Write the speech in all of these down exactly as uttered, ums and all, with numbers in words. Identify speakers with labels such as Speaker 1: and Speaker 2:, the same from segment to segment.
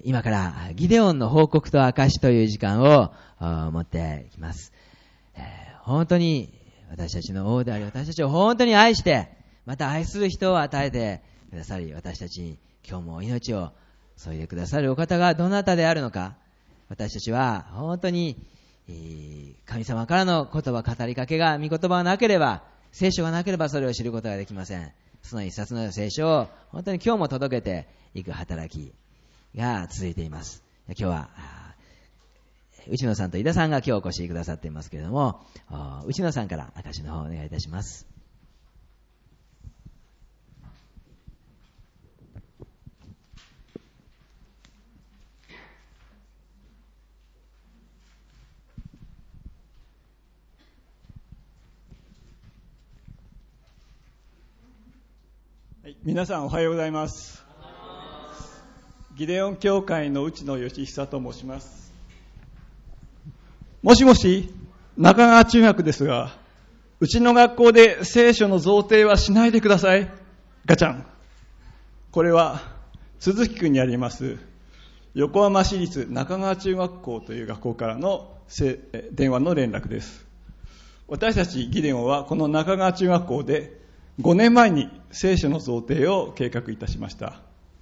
Speaker 1: 今からギデオンの報告と証という時間を持っていきます。本当に私たちの王であり、私たちを本当に愛して、また愛する人を与えてくださり、私たちに今日も命を注いでくださるお方がどなたであるのか、私たちは本当に神様からの言葉、語りかけが、御言葉がなければ、聖書がなければそれを知ることができません。その一冊の聖書を本当に今日も届けていく働きが続いています。今日は内野さんと井田さんが今日お越しくださっていますけれども、内野さんから証の方をお願いいたします。
Speaker 2: はい、皆さんおはようございます。ギデオン教会の内野義久と申します。もしもし、中川中学ですが、うちの学校で聖書の贈呈はしないでください。ガチャン。これは鈴木区にあります横浜市立中川中学校という学校からの電話の連絡です。私たちギデオンはこの中川中学校でごねんまえに聖書の贈呈を計画いたしました。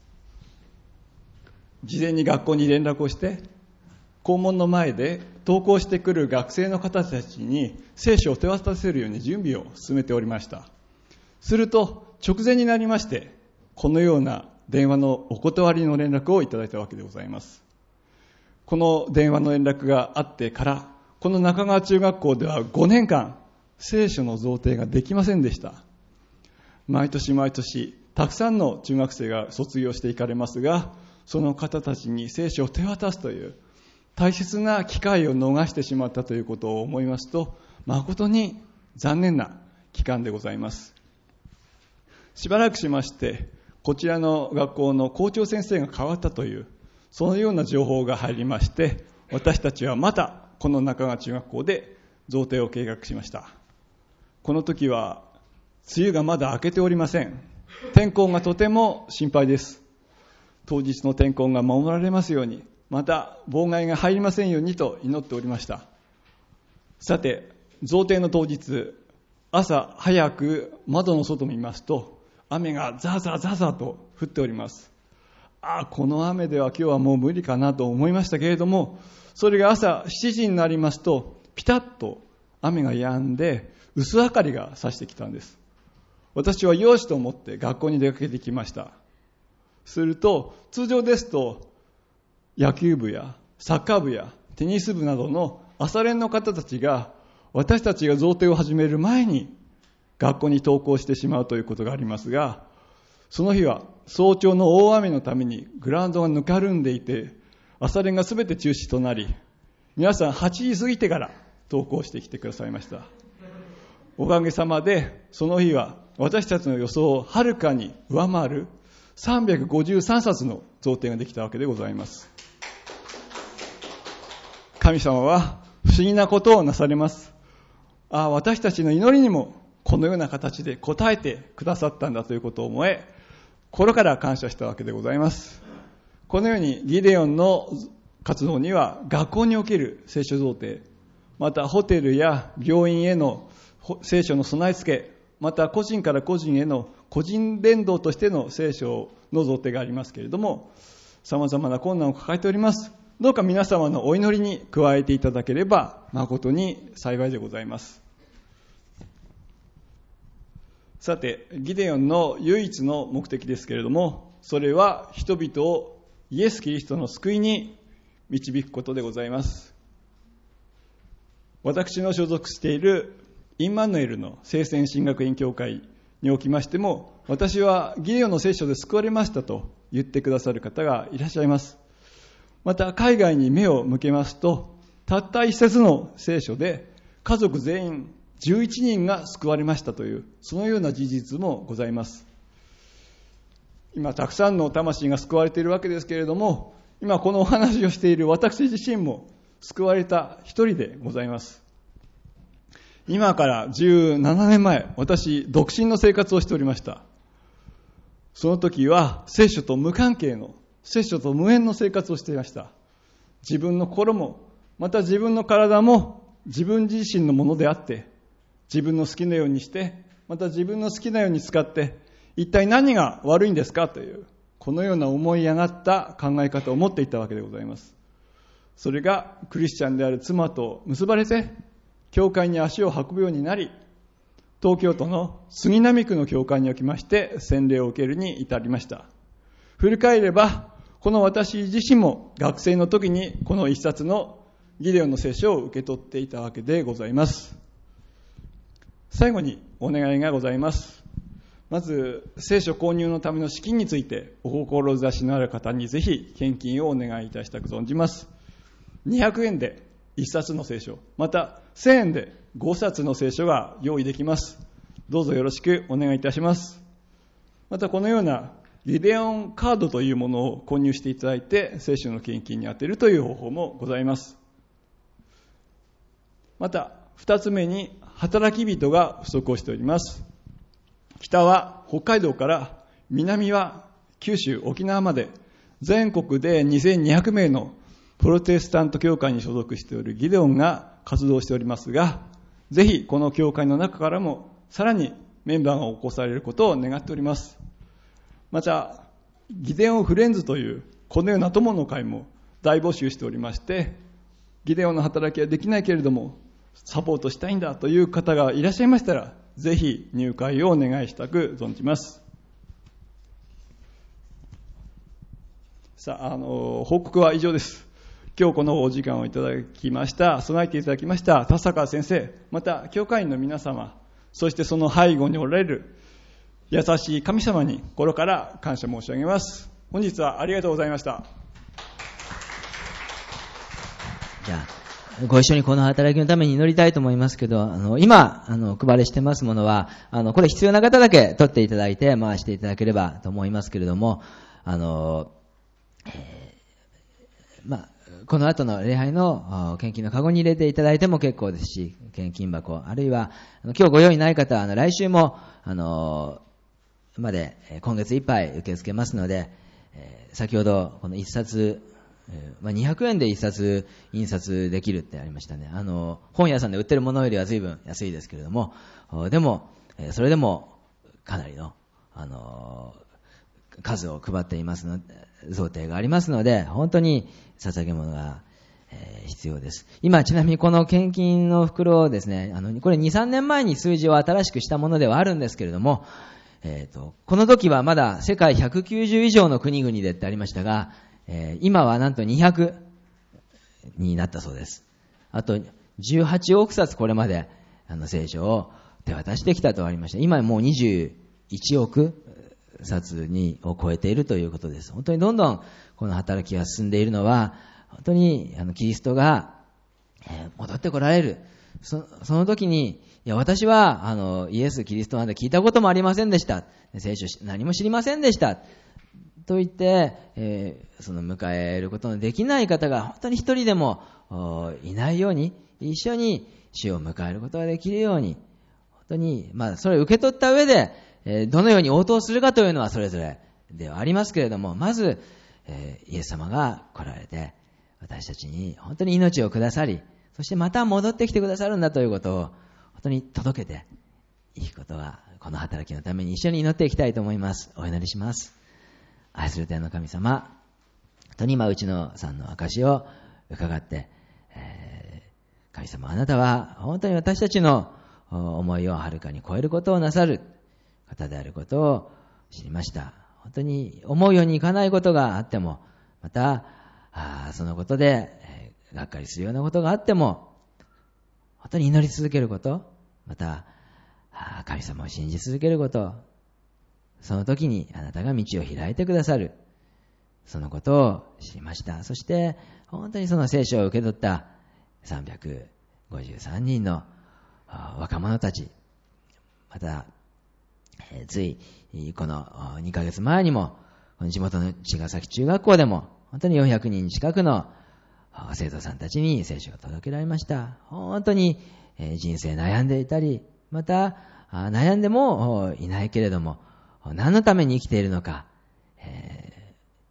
Speaker 2: 事前に学校に連絡をして、校門の前で登校してくる学生の方たちに聖書を手渡せるように準備を進めておりました。すると直前になりまして、このような電話のお断りの連絡をいただいたわけでございます。この電話の連絡があってから、この中川中学校ではごねんかん聖書の贈呈ができませんでした。毎年毎年たくさんの中学生が卒業していかれますが、その方たちに聖書を手渡すという大切な機会を逃してしまったということを思いますと、誠に残念な期間でございます。しばらくしまして、こちらの学校の校長先生が変わったという、そのような情報が入りまして、私たちはまたこの中川中学校で贈呈を計画しました。この時は梅雨がまだ明けておりません。天候がとても心配です。当日の天候が守られますように、また妨害が入りませんようにと祈っておりました。さて、贈呈の当日、朝早く窓の外を見ますと、雨がザーザーザーザーと降っております。ああ、この雨では今日はもう無理かなと思いましたけれども、それが朝しちじになりますと、ピタッと雨が止んで、薄明かりが差してきたんです。私はよしと思って学校に出かけてきました。すると、通常ですと、野球部やサッカー部やテニス部などの朝練の方たちが、私たちが贈呈を始める前に学校に登校してしまうということがありますが、その日は早朝の大雨のためにグラウンドがぬかるんでいて、朝練がすべて中止となり、皆さんはちじ過ぎてから登校してきてくださいました。おかげさまでその日は私たちの予想をはるかに上回るさんびゃくごじゅうさんさつの贈呈ができたわけでございます。神様は不思議なことをなされます。ああ、私たちの祈りにもこのような形で応えてくださったんだということを思え、心から感謝したわけでございます。このようにギデオンの活動には、学校における聖書贈呈、またホテルや病院への聖書の備え付け、また個人から個人への個人伝道としての聖書の贈呈がありますけれども、様々な困難を抱えております。どうか皆様のお祈りに加えていただければ誠に幸いでございます。さて、ギデオンの唯一の目的ですけれども、それは人々をイエス・キリストの救いに導くことでございます。私の所属しているインマヌエルの聖戦神学院教会におきましても、私はギデオンの聖書で救われましたと言ってくださる方がいらっしゃいます。また海外に目を向けますと、たった一節の聖書で家族全員じゅういちにんが救われましたという、そのような事実もございます。今たくさんの魂が救われているわけですけれども、今このお話をしている私自身も救われた一人でございます。今からじゅうななねんまえ、私独身の生活をしておりました。その時は聖書と無関係の聖書と無縁の生活をしていました。自分の心も、また自分の体も自分自身のものであって、自分の好きなようにして、また自分の好きなように使って、一体何が悪いんですかという、このような思い上がった考え方を持っていたわけでございます。それがクリスチャンである妻と結ばれて、教会に足を運ぶようになり、東京都の杉並区の教会におきまして洗礼を受けるに至りました。振り返れば、この私自身も学生の時にこの一冊のギデオンの聖書を受け取っていたわけでございます。最後にお願いがございます。まず、聖書購入のための資金についてお志のある方にぜひ献金をお願いいたしたく存じます。にひゃくえんでいっさつの聖書、またせんえんでごさつの聖書が用意できます。どうぞよろしくお願いいたします。またこのようなギデオンカードというものを購入していただいて聖書の献金に充てるという方法もございます。また二つ目に、働き人が不足をしております。北は北海道から南は九州沖縄まで全国でにせんにひゃくめいのプロテスタント教会に所属しておるギデオンが活動しておりますが、ぜひこの教会の中からもさらにメンバーが起こされることを願っております。またギデオンフレンズというこのような友の会も大募集しておりまして、ギデオンの働きはできないけれどもサポートしたいんだという方がいらっしゃいましたら、ぜひ入会をお願いしたく存じます。さあ、あの報告は以上です。今日このお時間をいただきました、備えていただきました田坂先生、また教会員の皆様、そしてその背後におられる優しい神様に心から感謝申し上げます。本日はありがとうございました。
Speaker 1: じゃあご一緒にこの働きのために祈りたいと思いますけど、あの今あの配りしてますものは、あのこれ必要な方だけ取っていただいて回していただければと思いますけれども、あの、えー、まあこの後の礼拝の献金のカゴに入れていただいても結構ですし、献金箱、あるいは今日ご用意ない方はあの来週もあのまで今月いっぱい受け付けますので、先ほどこの一冊、まあ、にひゃくえんで一冊印刷できるってありましたね。あの本屋さんで売ってるものよりは随分安いですけれども、でもそれでもかなりのあの数を配っていますので、贈呈がありますので、本当に捧げ物が、えー、必要です。今ちなみにこの献金の袋をですね、あのこれに、さんねんまえに数字を新しくしたものではあるんですけれども、えーと、この時はまだ世界ひゃくきゅうじゅう以上の国々でってありましたが、えー、今はなんとにひゃくになったそうです。あとじゅうはちおくさつこれまであの聖書を手渡してきたとありました。今もうにじゅういちおくさつにを超えているということです。本当にどんどんこの働きが進んでいるのは、本当にあのキリストが、えー、戻ってこられる。そ, その時に、いや私はあのイエス・キリストなんて聞いたこともありませんでした。聖書何も知りませんでした。と言って、えー、その迎えることのできない方が本当に一人でもいないように、一緒に主を迎えることができるように、本当に、まあそれを受け取った上で、どのように応答するかというのはそれぞれではありますけれども、まず、えー、イエス様が来られて私たちに本当に命をくださり、そしてまた戻ってきてくださるんだということを本当に届けていくことが、この働きのために一緒に祈っていきたいと思います。お祈りします。愛する天の神様、本当に今うちのさんの証を伺って、えー、神様あなたは本当に私たちの思いをはるかに超えることをなさる方であることを知りました。本当に思うようにいかないことがあっても、またあそのことで、えー、がっかりするようなことがあっても、本当に祈り続けること、またあ神様を信じ続けること、その時にあなたが道を開いてくださる、そのことを知りました。そして本当にその聖書を受け取ったさんびゃくごじゅうさんにんの若者たち、またえー、ついこのにかげつまえにもこの地元の茅ヶ崎中学校でも本当によんひゃくにん近くの生徒さんたちに聖書が届けられました。本当に人生悩んでいたり、また悩んでもいないけれども何のために生きているのか、えー、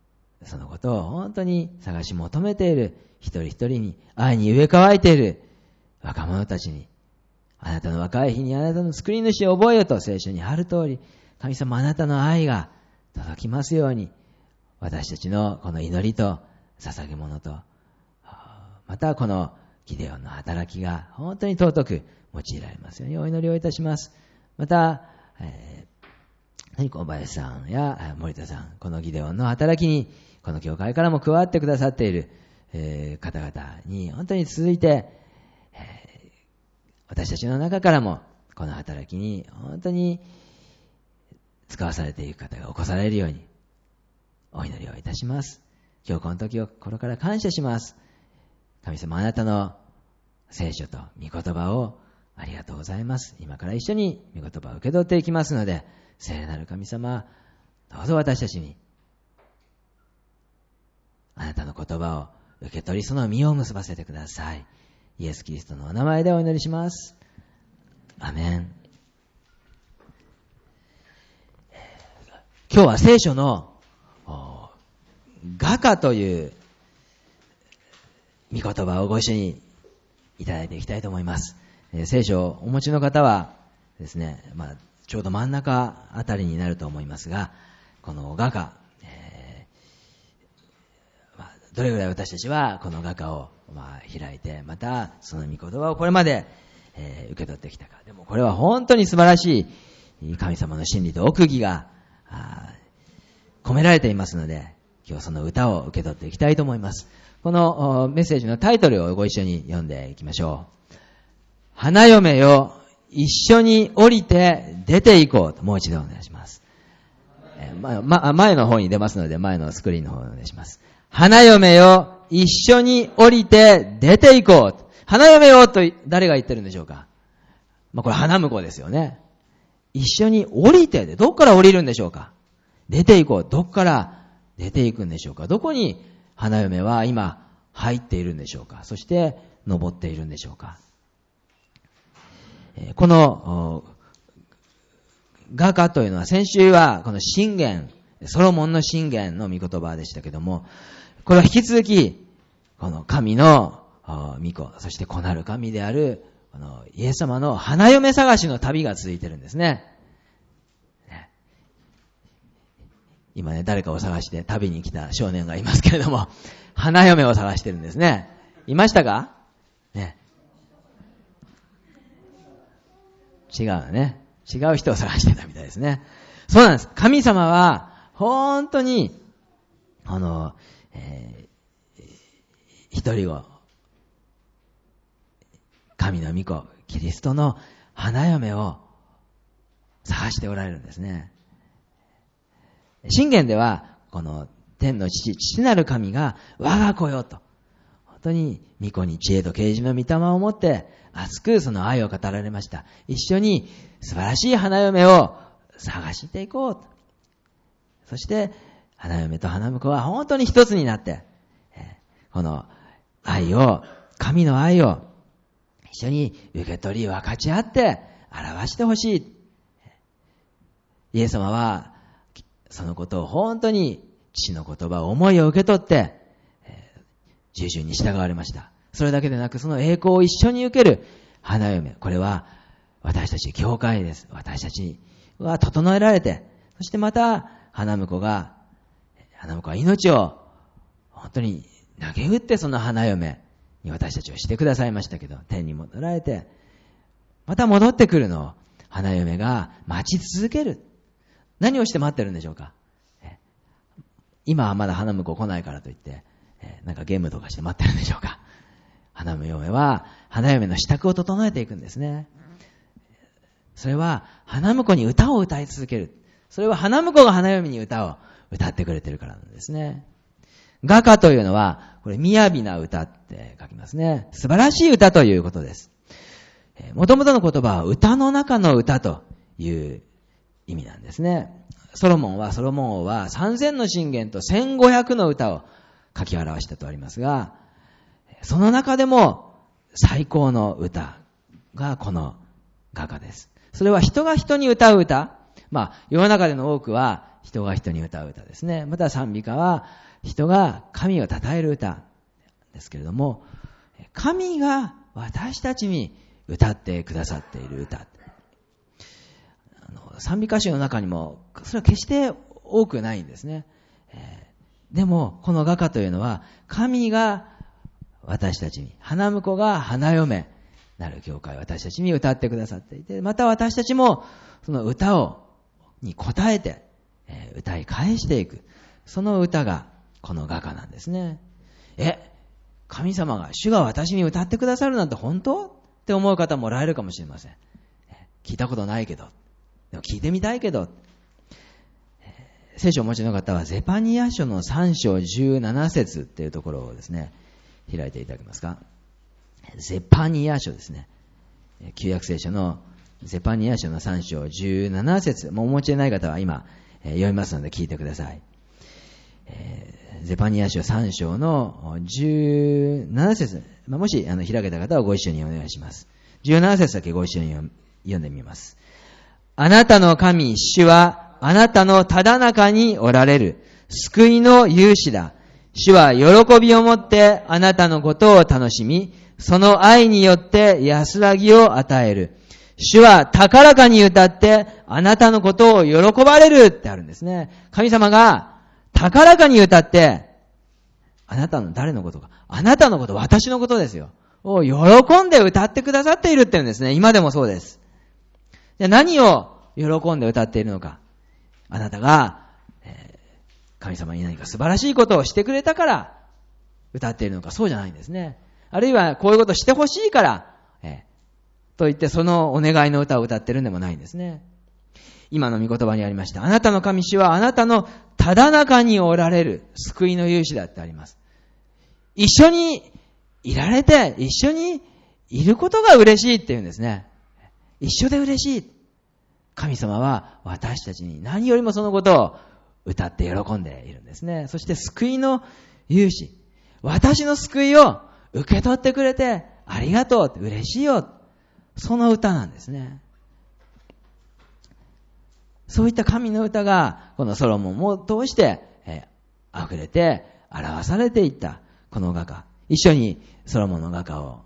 Speaker 1: そのことを本当に探し求めている一人一人に、愛に植え替えている若者たちに、あなたの若い日にあなたの作り主を覚えよと聖書にある通り、神様あなたの愛が届きますように、私たちのこの祈りと捧げ物と、またこのギデオンの働きが本当に尊く用いられますようにお祈りをいたします。また、えー、小林さんや森田さん、このギデオンの働きに、この教会からも加わってくださっている、えー、方々に本当に続いて、えー、私たちの中からもこの働きに本当に使わされていく方が起こされるようにお祈りをいたします。今日この時を心から感謝します。神様あなたの聖書と御言葉をありがとうございます。今から一緒に御言葉を受け取っていきますので、聖なる神様、どうぞ私たちにあなたの言葉を受け取り、その実を結ばせてください。イエス・キリストのお名前でお祈りします。アメン。今日は聖書の画家という御言葉をご一緒にいただいていきたいと思います。えー、聖書をお持ちの方はですね、まあ、ちょうど真ん中あたりになると思いますが、この画家、えーまあ、どれぐらい私たちはこの画家を、まあ、開いて、またその御言葉をこれまで、えー、受け取ってきたか。でもこれは本当に素晴らしい神様の真理と奥義が込められていますので、今日その歌を受け取っていきたいと思います。このメッセージのタイトルをご一緒に読んでいきましょう。花嫁よ、一緒に降りて出て行こうと、もう一度お願いします。えーまま、前の方に出ますので、前のスクリーンの方をお願いします。花嫁よ、一緒に降りて出て行こう。花嫁よと誰が言ってるんでしょうか。まあ、これ花婿ですよね。一緒に降りて、どっから降りるんでしょうか。出て行こう。どっから出て行くんでしょうか。どこに花嫁は今入っているんでしょうか。そして登っているんでしょうか。この画家というのは、先週はこの箴言、ソロモンの箴言の御言葉でしたけども、これは引き続きこの神の御子、そして子なる神であるこのイエス様の花嫁探しの旅が続いてるんですね。今ね、誰かを探して旅に来た少年がいますけれども、花嫁を探してるんですね。いましたかね。違うね。違う人を探してたみたいですね。そうなんです。神様は、本当に、あの、えー、一人を、神の御子、キリストの花嫁を探しておられるんですね。箴言では、この天の父、父なる神が我が子よと、本当に御子に知恵と啓示の御霊を持って熱くその愛を語られました。一緒に素晴らしい花嫁を探していこうと。そして花嫁と花婿は本当に一つになって、この愛を、神の愛を一緒に受け取り分かち合って表してほしい。イエス様はそのことを本当に父の言葉、思いを受け取って、えー、従順に従われました。それだけでなく、その栄光を一緒に受ける花嫁。これは私たち教会です。私たちは整えられて、そしてまた花婿が、花婿は命を本当に投げ打ってその花嫁に私たちをしてくださいましたけど、天に戻られて、また戻ってくるのを花嫁が待ち続ける。何をして待ってるんでしょうか。今はまだ花婿来ないからといって、なんかゲームとかして待ってるんでしょうか。花嫁は花嫁の支度を整えていくんですね。それは花婿に歌を歌い続ける。それは花婿が花嫁に歌を歌ってくれてるからなんですね。画家というのは、これ雅な歌って書きますね。素晴らしい歌ということです。もともとの言葉は歌の中の歌という意味なんですね。ソロモンは、ソロモン王はさんぜんの箴言とせんごひゃくの歌を書き表したとありますが、その中でも最高の歌がこの画家です。それは人が人に歌う歌。まあ、世の中での多くは人が人に歌う歌ですね。また賛美歌は人が神を称える歌ですけれども、神が私たちに歌ってくださっている歌。あの賛美歌手の中にもそれは決して多くないんですね。えー、でもこの画家というのは神が私たちに、花婿が花嫁なる教会、私たちに歌ってくださっていて、また私たちもその歌をに応えて、えー、歌い返していく、その歌がこの画家なんですね。え、神様が、主が私に歌ってくださるなんて本当って思う方もおられるかもしれません。聞いたことないけど、でも聞いてみたいけど、聖書をお持ちの方はゼパニア書のさん章じゅうなな節っていうところをですね、開いていただけますか。ゼパニア書ですね。旧約聖書のゼパニア書のさん章じゅうなな節、もうお持ちでない方は今、えー、読みますので聞いてください。えー、ゼパニア書さん章のじゅうなな節、まあ、もしあの開けた方はご一緒にお願いします。じゅうなな節だけご一緒に読んでみます。あなたの神主はあなたのただ中におられる救いの勇士だ。主は喜びをもってあなたのことを楽しみ、その愛によって安らぎを与える。主は高らかに歌ってあなたのことを喜ばれるってあるんですね。神様が高らかに歌って、あなたの誰のことか、あなたのこと、私のことですよ。を喜んで歌ってくださっているって言うんですね。今でもそうです。じゃあ何を喜んで歌っているのか。あなたが、えー、神様に何か素晴らしいことをしてくれたから歌っているのか、そうじゃないんですね。あるいはこういうことをしてほしいから、えー、と言ってそのお願いの歌を歌ってるんでもないんですね。今の御言葉にありました。あなたの神主はあなたのただ中におられる救いの勇士だってあります。一緒にいられて、一緒にいることが嬉しいって言うんですね。一緒で嬉しい。神様は私たちに何よりもそのことを歌って喜んでいるんですね。そして救いの勇士。私の救いを受け取ってくれてありがとう、嬉しいよ。その歌なんですね。そういった神の歌がこのソロモンを通して、えー、溢れて表されていったこの画家。一緒にソロモンの画家を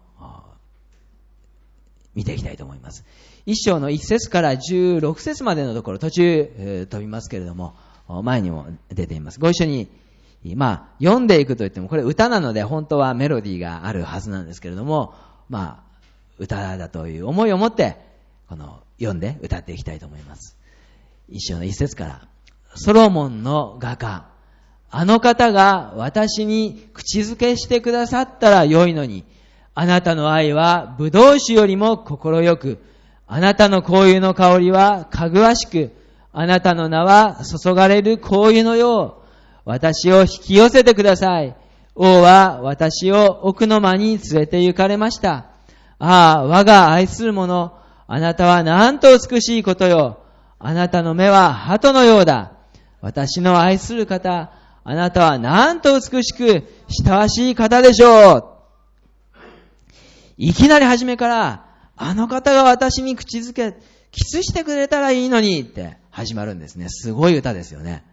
Speaker 1: 見ていきたいと思います。一章の一節から十六節までのところ、途中、えー、飛びますけれども、前にも出ています。ご一緒に、まあ、読んでいくといっても、これ歌なので本当はメロディーがあるはずなんですけれども、まあ、歌だという思いを持って、この、読んで歌っていきたいと思います。一章の一節から、ソロモンの画家、あの方が私に口づけしてくださったら良いのに、あなたの愛は葡萄酒よりも心よく、あなたの香油の香りはかぐわしく、あなたの名は注がれる香油のよう、私を引き寄せてください。王は私を奥の間に連れて行かれました。ああ、我が愛する者、あなたはなんと美しいことよ。あなたの目は鳩のようだ。私の愛する方、あなたはなんと美しく親わしい方でしょう。いきなり初めから、あの方が私に口づけ、キスしてくれたらいいのにって始まるんですね。すごい歌ですよね。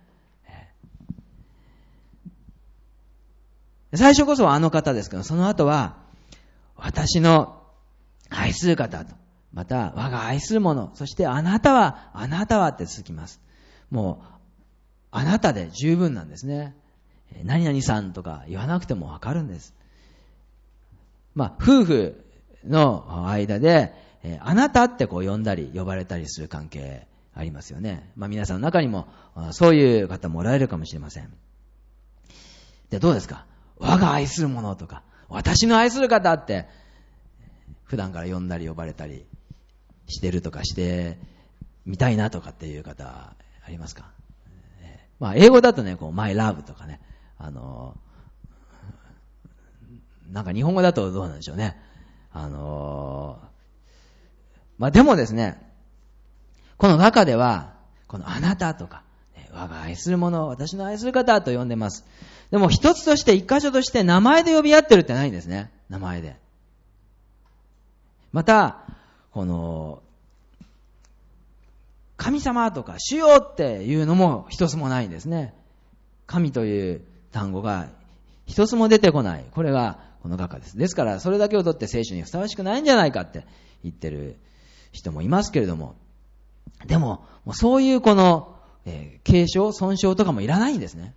Speaker 1: 最初こそはあの方ですけど、その後は、私の愛する方と、また我が愛する者、そしてあなたは、あなたはって続きます。もう、あなたで十分なんですね。何々さんとか言わなくてもわかるんです。まあ、夫婦の間で、あなたってこう呼んだり呼ばれたりする関係ありますよね。まあ皆さんの中にもそういう方もおられるかもしれません。で、どうですか？我が愛する者とか、私の愛する方って普段から呼んだり呼ばれたりしてるとかしてみたいなとかっていう方ありますか？まあ英語だとね、こう my love とかね、あのなんか日本語だとどうなんでしょうね。あのまあでもですね、この中ではこのあなたとか、ね、我が愛する者、私の愛する方と呼んでます。でも一つとして一箇所として名前で呼び合ってるってないんですね。名前で。またこの神様とか主よっていうのも一つもないんですね。神という単語が一つも出てこない。これがこの画家です。ですからそれだけをとって聖書にふさわしくないんじゃないかって言ってる人もいますけれども、でも、もうそういうこの、えー、継承、損傷とかもいらないんですね。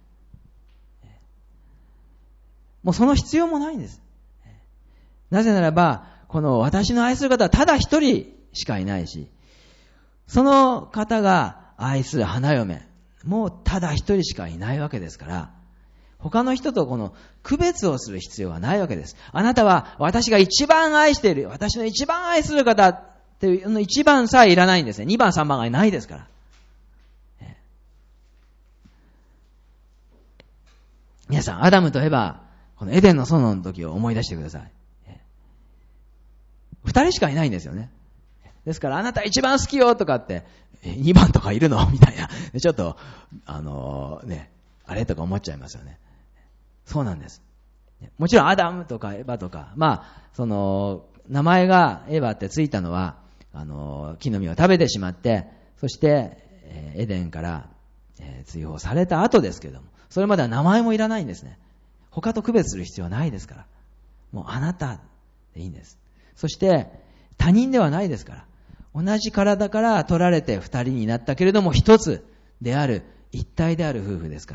Speaker 1: もうその必要もないんです。なぜならば、この私の愛する方はただ一人しかいないし、その方が愛する花嫁、もうただ一人しかいないわけですから、他の人とこの区別をする必要はないわけです。あなたは私が一番愛している、私の一番愛する方っていうの一番さえいらないんですね。二番三番がないですから。皆さん、アダムとエバ、このエデンの園の時を思い出してください。二人しかいないんですよね。ですから、あなた一番好きよとかって、二番とかいるのみたいな。ちょっと、あのー、ね、あれとか思っちゃいますよね。そうなんです。もちろんアダムとかエバとか、まあ、その、名前がエバってついたのは、あの、木の実を食べてしまって、そして、えー、エデンから、えー、追放された後ですけれども、それまでは名前もいらないんですね。他と区別する必要はないですから。もうあなたでいいんです。そして、他人ではないですから。同じ体から取られて二人になったけれども、一つである、一体である夫婦ですから。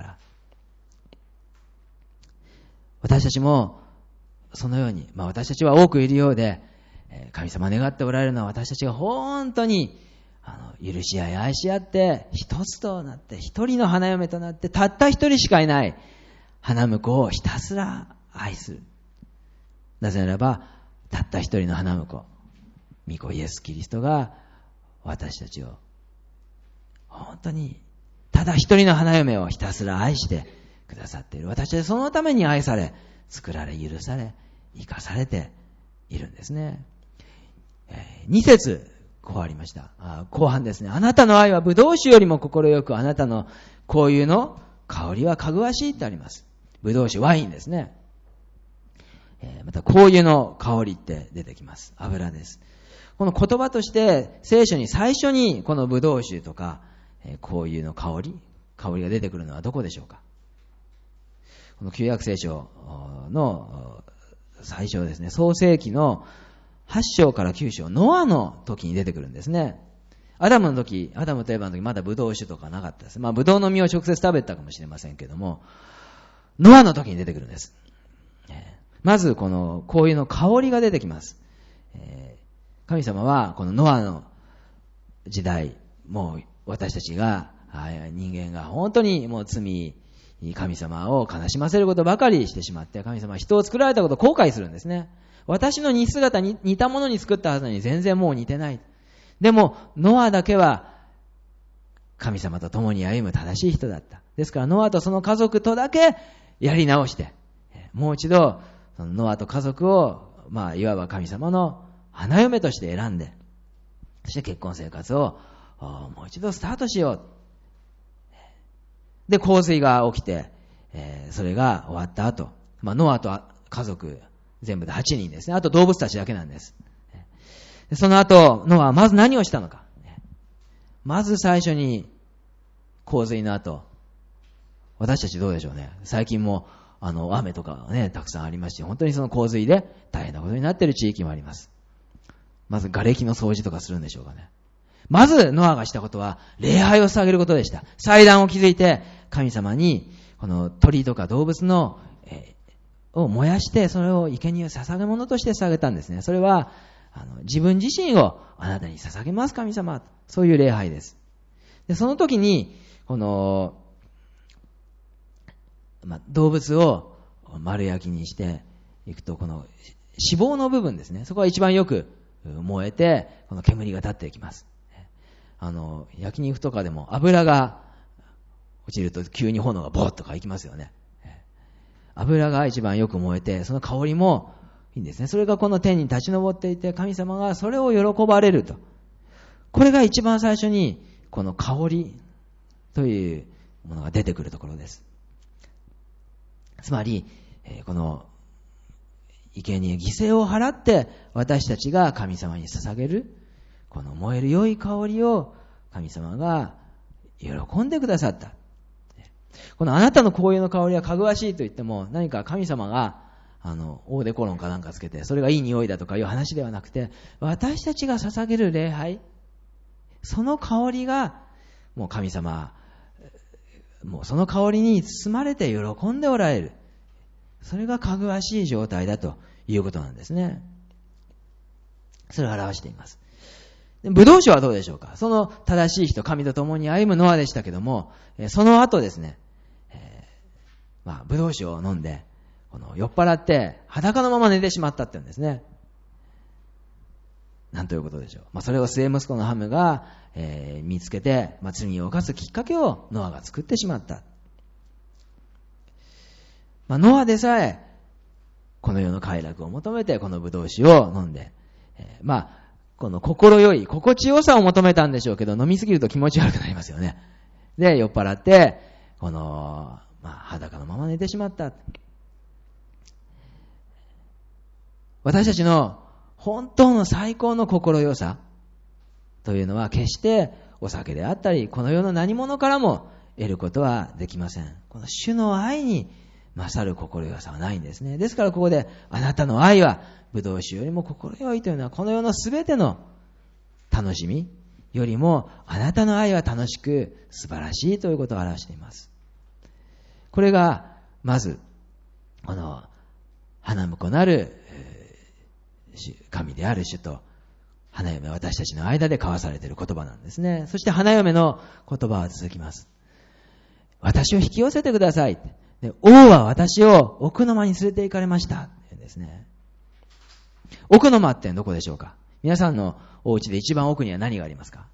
Speaker 1: 私たちも、そのように、まあ私たちは多くいるようで、神様願っておられるのは私たちが本当に、あの、許し合い愛し合って、一つとなって、一人の花嫁となって、たった一人しかいない花婿をひたすら愛する。なぜならば、たった一人の花婿、御子イエス・キリストが私たちを本当にただ一人の花嫁をひたすら愛してくださっている。私たちはそのために愛され、作られ、許され、生かされているんですね。えー、に節こうありました。あ、後半ですね。あなたの愛はブドウ酒よりも心よく、あなたの香油の香りはかぐわしいってあります。ブドウ酒、ワインですね。えー、また香油の香りって出てきます。油です。この言葉として聖書に最初にこのブドウ酒とか、えー、香油の香り、香りが出てくるのはどこでしょうか。この旧約聖書の最初ですね、創世記のはち章からきゅう章、ノアの時に出てくるんですね。アダムの時、アダムとエバの時まだブドウ酒とかなかったです。まあブドウの実を直接食べたかもしれませんけども、ノアの時に出てくるんです。まずこの香油の香りが出てきます。神様はこのノアの時代、もう私たちが、人間が本当にもう罪、神様を悲しませることばかりしてしまって、神様は人を作られたことを後悔するんですね。私の似姿に似たものに作ったはずなのに全然もう似てない。でもノアだけは神様と共に歩む正しい人だった。ですからノアとその家族とだけやり直して、もう一度そのノアと家族を、まあいわば神様の花嫁として選んで、そして結婚生活をもう一度スタートしよう。で、洪水が起きて、えー、それが終わった後、まあ、ノアと家族全部ではちにんですね。あと動物たちだけなんです。でその後、ノアはまず何をしたのか。まず最初に洪水の後、私たちどうでしょうね。最近もあの雨とかね、たくさんありますし、本当にその洪水で大変なことになっている地域もあります。まず瓦礫の掃除とかするんでしょうかね。まずノアがしたことは礼拝を捧げることでした。祭壇を築いて神様にこの鳥とか動物の、えー、を燃やしてそれを生贄を捧げ物として捧げたんですね。それはあの自分自身をあなたに捧げます神様、そういう礼拝です。でその時にこの、ま、動物を丸焼きにしていくとこの脂肪の部分ですね、そこが一番よく燃えてこの煙が立っていきます。あの焼肉とかでも油が落ちると急に炎がボーッとかいきますよね。油が一番よく燃えてその香りもいいんですね。それがこの天に立ち上っていて神様がそれを喜ばれると。これが一番最初にこの香りというものが出てくるところです。つまりこの生贄犠牲を払って私たちが神様に捧げるこの燃える良い香りを神様が喜んでくださった。 このあなたの香油の香りはかぐわしいと言っても、何か神様があのオーデコロンかなんかつけてそれがいい匂いだとかいう話ではなくて、私たちが捧げる礼拝、その香りがもう神様、もうその香りに包まれて喜んでおられる、それがかぐわしい状態だということなんですね。それを表しています。ブドウ酒はどうでしょうか。その正しい人、神と共に歩むノアでしたけども、その後ですね、えー、まあ、ブドウ酒を飲んで、この酔っ払って裸のまま寝てしまったって言うんですね。なんということでしょう。まあ、それを末息子のハムが、えー、見つけて、まあ、罪を犯すきっかけをノアが作ってしまった。まあ、ノアでさえこの世の快楽を求めてこのブドウ酒を飲んで、えー、まあこの心よい心地よさを求めたんでしょうけど、飲みすぎると気持ち悪くなりますよね。で酔っ払ってこの、まあ、裸のまま寝てしまった。私たちの本当の最高の心よさというのは決してお酒であったりこの世の何者からも得ることはできません。この主の愛に勝る心よさはないんですね。ですからここであなたの愛はブドウ酒よりも心よいというのは、この世のすべての楽しみよりもあなたの愛は楽しく素晴らしいということを表しています。これがまずこの花婿なる神である主と花嫁、私たちの間で交わされている言葉なんですね。そして花嫁の言葉は続きます。私を引き寄せてください。で王は私を奥の間に連れて行かれましたって言うんですね。奥の間ってどこでしょうか。皆さんのお家で一番奥には何がありますか。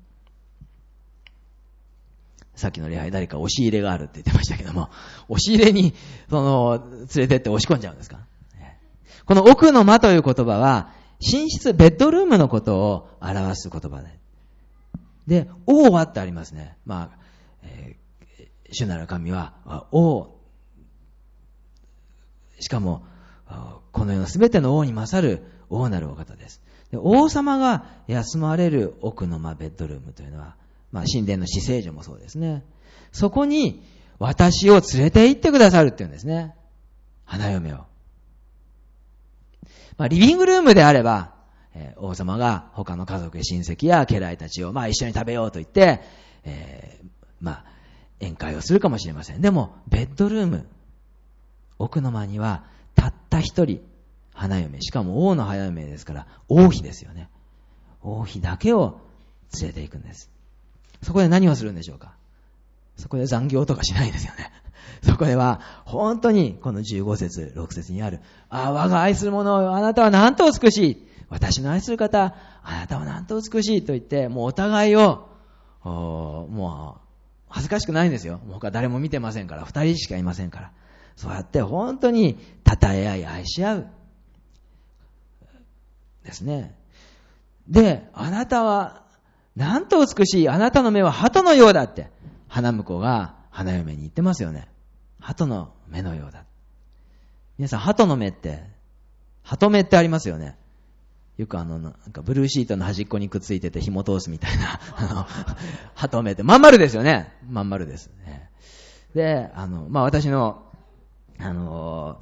Speaker 1: さっきの礼拝誰か押し入れがあるって言ってましたけども、押し入れにその連れてって押し込んじゃうんですか。この奥の間という言葉は寝室、ベッドルームのことを表す言葉で、で王はってありますね。まあ、えー、主なる神は王、しかもこの世のすべての王に勝る王なるお方です。で王様が休まれる奥の間、ベッドルームというのは、まあ、神殿の至聖所もそうですね。そこに私を連れて行ってくださるっていうんですね。花嫁を。まあ、リビングルームであれば、えー、王様が他の家族や親戚や家来たちを、まあ、一緒に食べようと言って、えー、まあ、宴会をするかもしれません。でも、ベッドルーム、奥の間には、たった一人、花嫁、しかも王の花嫁ですから、王妃ですよね。王妃だけを連れて行くんです。そこで何をするんでしょうか。そこで残業とかしないですよね。そこでは本当にこのじゅうご節、ろく節にある、ああ我が愛する者、あなたはなんと美しい、私の愛する方、あなたはなんと美しいと言って、もうお互いをもう恥ずかしくないんですよ。もう他誰も見てませんから、二人しかいませんから、そうやって本当に称え合い愛し合うですね。で、あなたはなんと美しい、あなたの目は鳩のようだって花婿が花嫁に言ってますよね。鳩の目のようだ。皆さん、鳩の目って、鳩目ってありますよね。よくあの、なんかブルーシートの端っこにくっついてて紐通すみたいな、あの、鳩目ってまん丸ですよね。まん丸です。で、あの、まあ、私の、あの、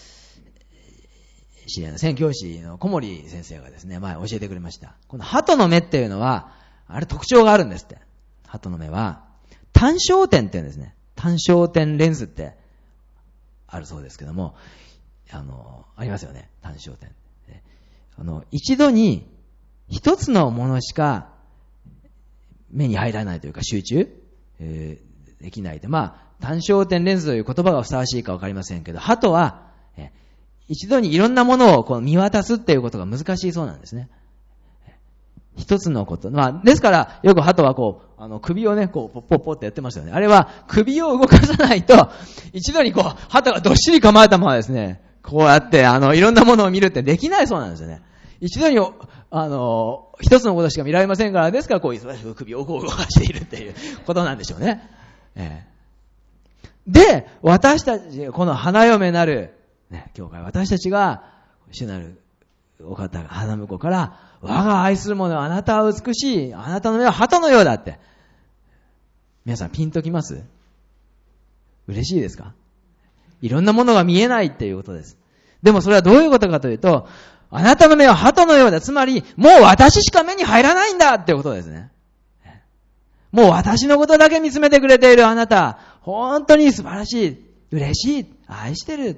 Speaker 1: 知り合いの宣教師の小森先生がですね、前教えてくれました。この鳩の目っていうのは、あれ特徴があるんですって。鳩の目は、単焦点って言うんですね。単焦点レンズってあるそうですけども、あの、ありますよね。単焦点。あの、一度に一つのものしか目に入らないというか集中、えー、できないで、まあ、単焦点レンズという言葉がふさわしいかわかりませんけど、鳩は、えー、一度にいろんなものをこう見渡すっていうことが難しいそうなんですね。一つのこと。まあ、ですから、よく鳩はこう、あの、首をね、こう、ポッポッポってやってますよね。あれは、首を動かさないと、一度にこう、鳩がどっしり構えたままですね、こうやって、あの、いろんなものを見るってできないそうなんですよね。一度に、あの、一つのことしか見られませんから、ですから、こう、忙しく首をこう動かしているっていうことなんでしょうね。ええ、で、私たち、この花嫁なる、ね、教会、私たちが、主なるお方が、花婿から、我が愛する者はあなたは美しい。あなたの目は鳩のようだって。皆さんピンときます？ 嬉しいですか？いろんなものが見えないっていうことです。でもそれはどういうことかというと、あなたの目は鳩のようだ。つまり、もう私しか目に入らないんだっていうことですね。もう私のことだけ見つめてくれているあなた、本当に素晴らしい、嬉しい、愛してる。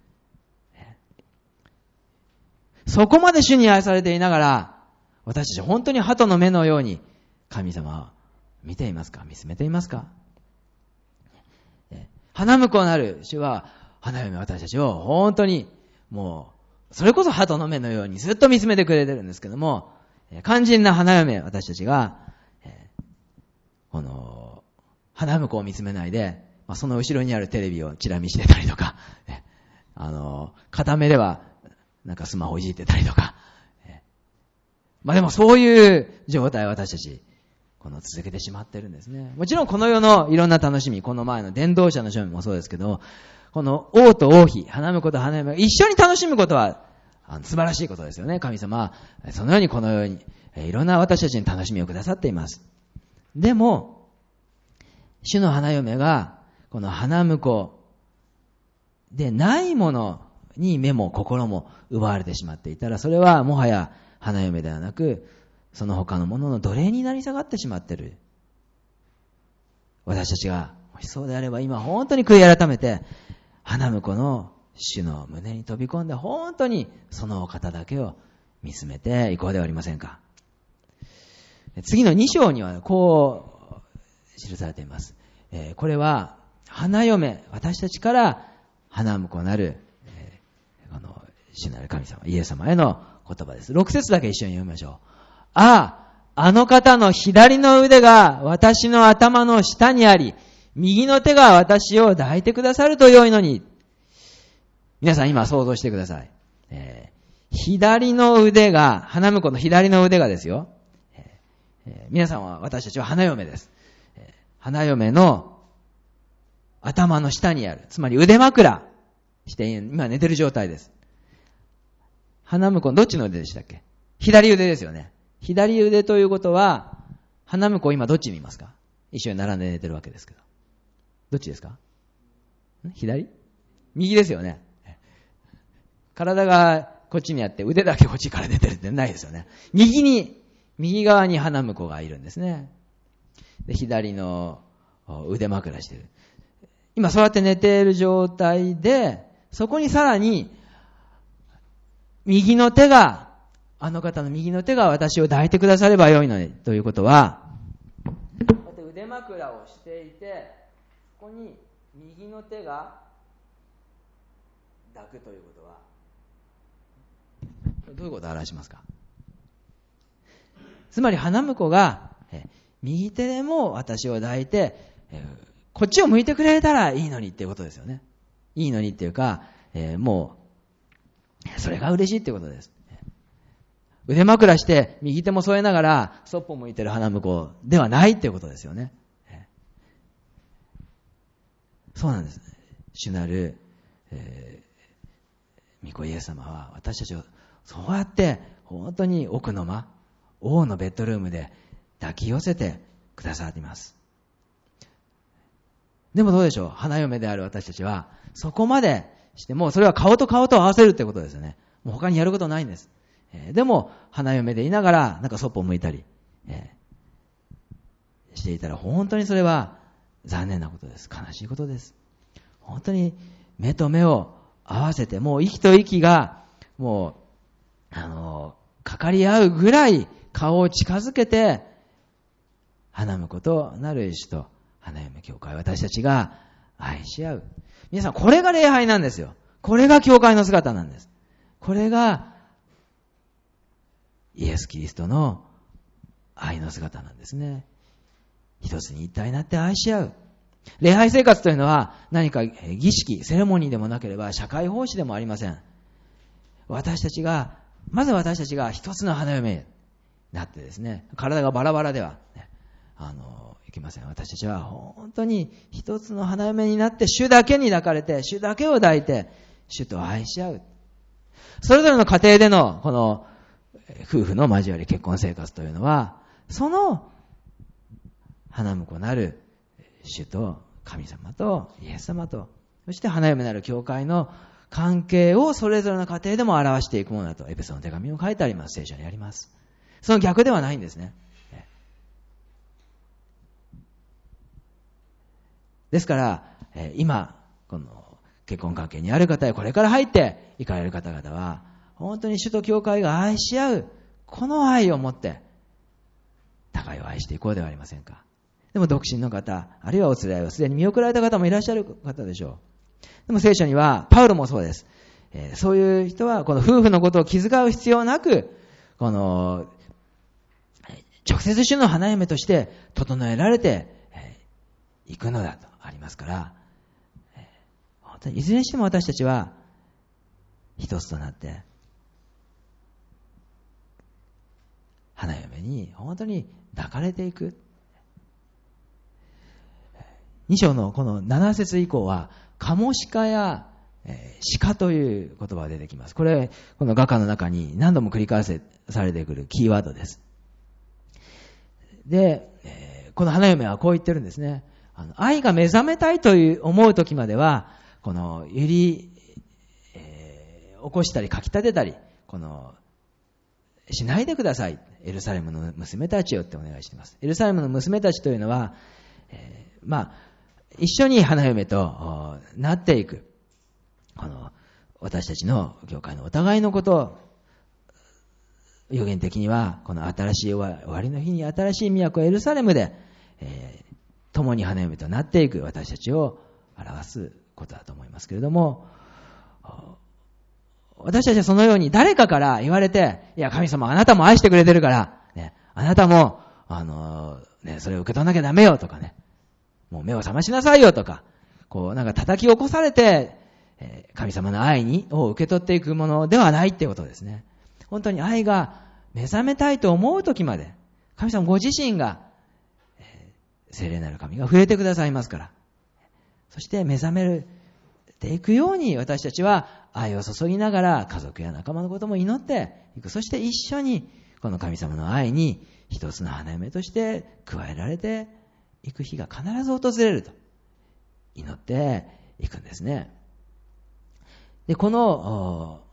Speaker 1: そこまで主に愛されていながら、私たち本当に鳩の目のように神様は見ていますか？見つめていますか？花婿なる主は花嫁私たちを本当にもうそれこそ鳩の目のようにずっと見つめてくれてるんですけども、肝心な花嫁私たちがこの花婿を見つめないで、その後ろにあるテレビをチラ見してたりとか、あの片目ではなんかスマホいじってたりとか、まあでもそういう状態を私たちこの続けてしまってるんですね。もちろんこの世のいろんな楽しみ、この前の伝道者の庶民もそうですけど、この王と王妃、花婿と花嫁が一緒に楽しむことはあの素晴らしいことですよね。神様はそのようにこのようにいろんな私たちに楽しみをくださっています。でも主の花嫁がこの花婿でないものに目も心も奪われてしまっていたら、それはもはや花嫁ではなくその他のものの奴隷になり下がってしまっている。私たちがもしそうであれば今本当に悔い改めて花婿の主の胸に飛び込んで本当にそのお方だけを見つめていこうではありませんか。次のに章にはこう記されています。えー、これは花嫁、私たちから花婿なる、えー、この主なる神様、イエス様への言葉です。ろく節だけ一緒に読みましょう。ああ、あの方の左の腕が私の頭の下にあり、右の手が私を抱いてくださると良いのに。皆さん今想像してください。えー、左の腕が、花婿の左の腕がですよ。えー、皆さんは私たちは花嫁です。えー、花嫁の頭の下にある。つまり腕枕して今寝てる状態です。花婿のどっちの腕でしたっけ？左腕ですよね。左腕ということは、花婿今どっちにいますか？一緒に並んで寝てるわけですけど。どっちですか？左？右ですよね。体がこっちにあって腕だけこっちから出てるってないですよね。右に、右側に花婿がいるんですね。で、左の腕枕してる。今そうやって寝ている状態で、そこにさらに、右の手が、あの方の右の手が私を抱いてくださればよいのに、ということは、こうやって腕枕をしていて、ここに右の手が抱くということは、どういうことを表しますか？つまり花婿が、え右手でも私を抱いて、えこっちを向いてくれたらいいのにっていうことですよね。いいのにっていうか、えー、もう、それが嬉しいっていうことです。腕枕して右手も添えながらそっぽ向いてる花婿ではないっていうことですよね。そうなんです。主なる、えー、御子イエス様は私たちをそうやって本当に奥の間、王のベッドルームで抱き寄せてくださっています。でもどうでしょう、花嫁である私たちはそこまでしてもうそれは顔と顔と合わせるってことですよね。もう他にやることないんです。えー、でも花嫁でいながらなんかそっぽ向いたり、えー、していたら本当にそれは残念なことです。悲しいことです。本当に目と目を合わせて、もう息と息がもうあのかかり合うぐらい顔を近づけて、花婿となる主と花嫁教会、私たちが愛し合う。皆さん、これが礼拝なんですよ。これが教会の姿なんです。これがイエス・キリストの愛の姿なんですね。一つに一体になって愛し合う。礼拝生活というのは何か儀式、セレモニーでもなければ社会奉仕でもありません。私たちが、まず私たちが一つの花嫁になってですね、体がバラバラでは、ね、あの、いけません。私たちは本当に一つの花嫁になって主だけに抱かれて、主だけを抱いて、主と愛し合う。それぞれの家庭でのこの夫婦の交わり、結婚生活というのは、その花婿なる主と神様とイエス様と、そして花嫁なる教会の関係をそれぞれの家庭でも表していくものだと、エペソの手紙を書いてあります。聖書にあります。その逆ではないんですね。ですから、今、この結婚関係にある方やこれから入っていかれる方々は、本当に主と教会が愛し合う、この愛を持って、互いを愛していこうではありませんか。でも独身の方、あるいはお連れ合いをすでに見送られた方もいらっしゃる方でしょう。でも聖書には、パウロもそうです。えー、そういう人は、この夫婦のことを気遣う必要なく、この、直接主の花嫁として整えられていくのだとありますから、本当にいずれにしても私たちは一つとなって花嫁に本当に抱かれていく。に章のこのなな節以降はカモシカや鹿という言葉が出てきます。これこの画家の中に何度も繰り返されてくるキーワードです。で、この花嫁はこう言ってるんですね。あの愛が目覚めたいという思う時までは、この揺り、えー、起こしたりかき立てたり、このしないでください。エルサレムの娘たちよってお願いしています。エルサレムの娘たちというのは、えー、まあ一緒に花嫁となっていく。この私たちの教会のお互いのことを、予言的にはこの新しい終わりの日に新しい都エルサレムで、えー、共に花嫁となっていく私たちを表すことだと思いますけれども、私たちはそのように誰かから言われて、いや神様あなたも愛してくれてるから、ね、あなたもあのーね、それを受け取らなきゃダメよとかね、もう目を覚ましなさいよとか、こうなんか叩き起こされて、えー、神様の愛にを受け取っていくものではないっていうことですね。本当に愛が目覚めたいと思うときまで、神様ご自身が、えー、聖霊なる神が触れてくださいますから、そして目覚めていくように私たちは愛を注ぎながら家族や仲間のことも祈っていく。そして一緒にこの神様の愛に一つの花嫁として加えられていく日が必ず訪れると祈っていくんですね。で、この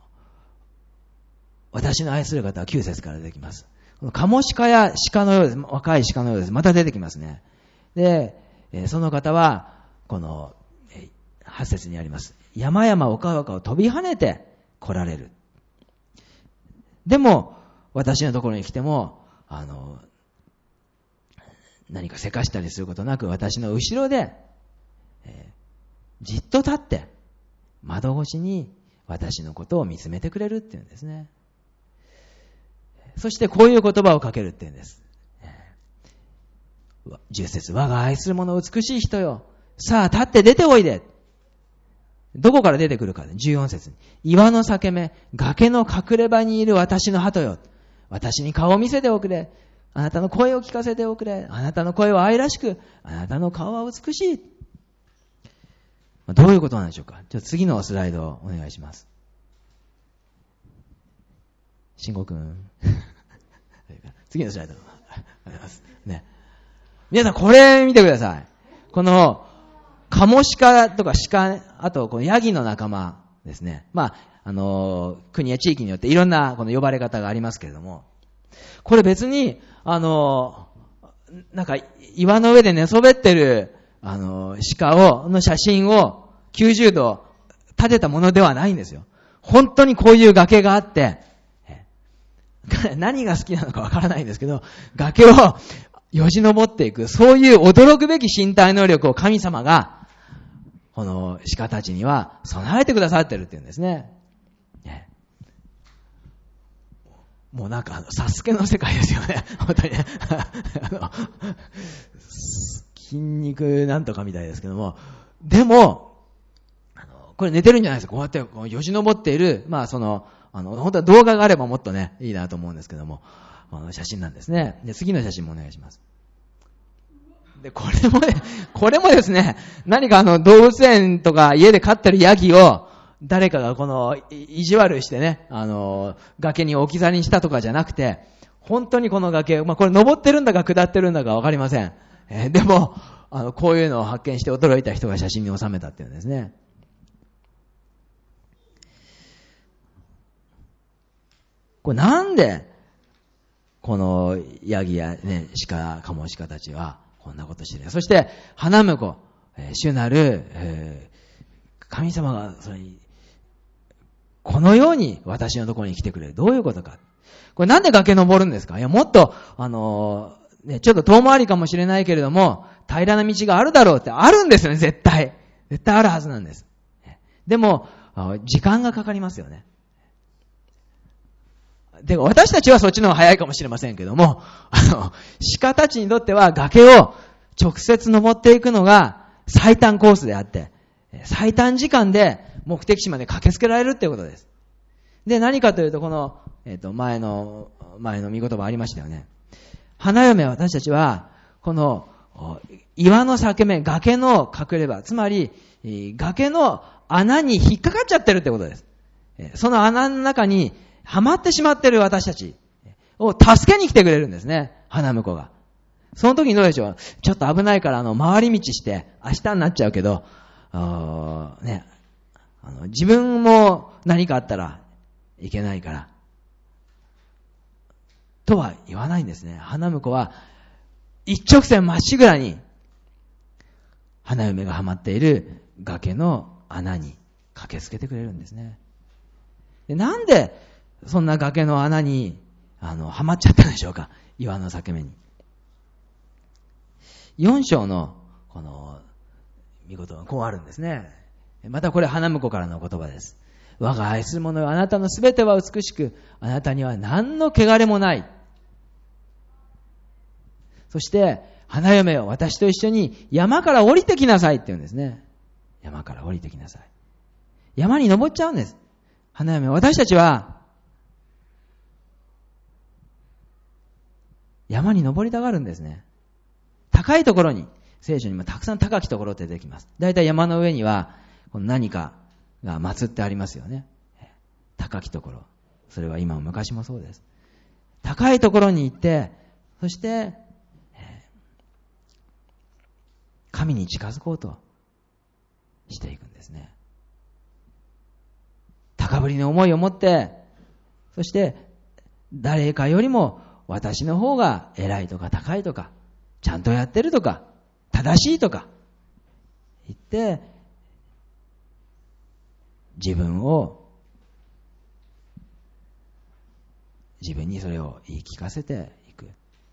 Speaker 1: 私の愛する方はきゅう節から出てきます。このカモシカや鹿のようです。若い鹿のようです。また出てきますね。で、その方はこのはち節にあります。山々丘々を飛び跳ねて来られる。でも私のところに来てもあの何かせかしたりすることなく、私の後ろで、えー、じっと立って窓越しに私のことを見つめてくれるっていうんですね。そしてこういう言葉をかけるっていうんです。じゅっ節、我が愛する者美しい人よ、さあ立って出ておいで。どこから出てくるか。じゅうよん節、岩の裂け目、崖の隠れ場にいる私の鳩よ、私に顔を見せておくれ。あなたの声を聞かせておくれ。あなたの声は愛らしく、あなたの顔は美しい。どういうことなんでしょうか。ちょっと次のスライドをお願いします。慎吾くん次のスライドありがとうございますね。皆さんこれ見てください。このカモシカとか鹿、あとこのヤギの仲間ですね。まああの国や地域によっていろんなこの呼ばれ方がありますけれども、これ別にあのなんか岩の上で寝そべってるあの鹿をの写真をきゅうじゅうど立てたものではないんですよ。本当にこういう崖があって、何が好きなのかわからないんですけど、崖をよじ登っていく、そういう驚くべき身体能力を神様がこの鹿たちには備えてくださってるっていうんですね。もうなんかサスケの世界ですよね。本当にねあの筋肉なんとかみたいですけども、でもあのこれ寝てるんじゃないですか。こうやってこうよじ登っている、まあそのあの本当は動画があればもっとねいいなと思うんですけども、あの写真なんですね。で次の写真もお願いします。でこれもねこれもですね、何かあの動物園とか家で飼ってるヤギを誰かがこの意地悪してね、あの崖に置き去りにしたとかじゃなくて、本当にこの崖、まあこれ登ってるんだか下ってるんだかわかりません。 えー、でも、あの、こういうのを発見して驚いた人が写真に収めたっていうんですね。これなんで、このヤギやね、鹿、カモシカたちはこんなことしてる。そして、花婿、えー、主なる、えー、神様がそれに、このように私のところに来てくれる。どういうことか。これなんで崖登るんですか？いや、もっと、あのー、ね、ちょっと遠回りかもしれないけれども、平らな道があるだろうってあるんですよね、絶対。絶対あるはずなんです。でも、時間がかかりますよね。で、私たちはそっちの方が早いかもしれませんけども、あの、鹿たちにとっては崖を直接登っていくのが最短コースであって、最短時間で目的地まで駆けつけられるっていうことです。で、何かというと、この、えっと、前の、前の見言葉ありましたよね。花嫁は私たちは、この、岩の裂け目、崖の隠れ場、つまり、崖の穴に引っかかっちゃってるってことです。その穴の中にはまってしまってる私たちを助けに来てくれるんですね、花婿が。その時にどうでしょう。ちょっと危ないから、あの、回り道して、明日になっちゃうけど、あね、あの、自分も何かあったらいけないから、とは言わないんですね。花婿は、一直線まっしぐらに、花嫁がはまっている崖の穴に駆けつけてくれるんですね。で、なんで、そんな崖の穴に、あの、はまっちゃったんでしょうか。岩の裂け目に。四章の、この、見事がこうあるんですね。またこれ花婿からの言葉です。我が愛する者よ、あなたのすべては美しく、あなたには何の汚れもない。そして、花嫁よ、私と一緒に山から降りてきなさいって言うんですね。山から降りてきなさい。山に登っちゃうんです。花嫁、私たちは、山に登りたがるんですね。高いところに、聖書にもたくさん高きところって出てきます。だいたい山の上には、この何かが祀ってありますよね。高きところ。それは今も昔もそうです。高いところに行って、そして、神に近づこうとしていくんですね。高ぶりの思いを持って、そして誰かよりも私の方が偉いとか高いとか、ちゃんとやってるとか、正しいとか言って、自分を、自分にそれを言い聞かせていく。